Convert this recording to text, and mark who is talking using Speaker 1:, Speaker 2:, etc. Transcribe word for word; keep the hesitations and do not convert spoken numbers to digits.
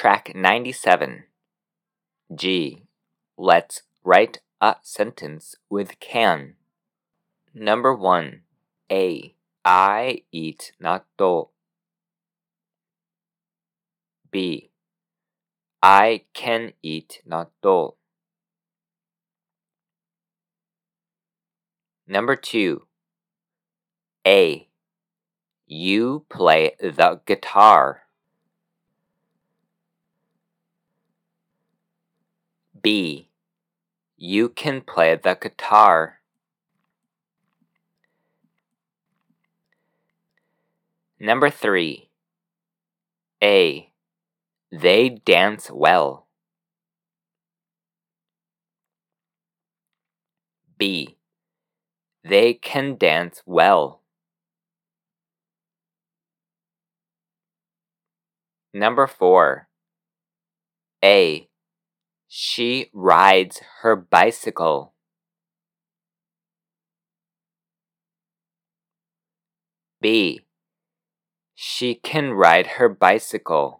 Speaker 1: Track ninety-seven. G. Let's write a sentence with can. Number one. A. I eat natto. B. I can eat natto. Number two. A. You play the guitar. B. You can play the guitar. Number three. A. They dance well. B. They can dance well. Number four. A. She rides her bicycle. B. She can ride her bicycle.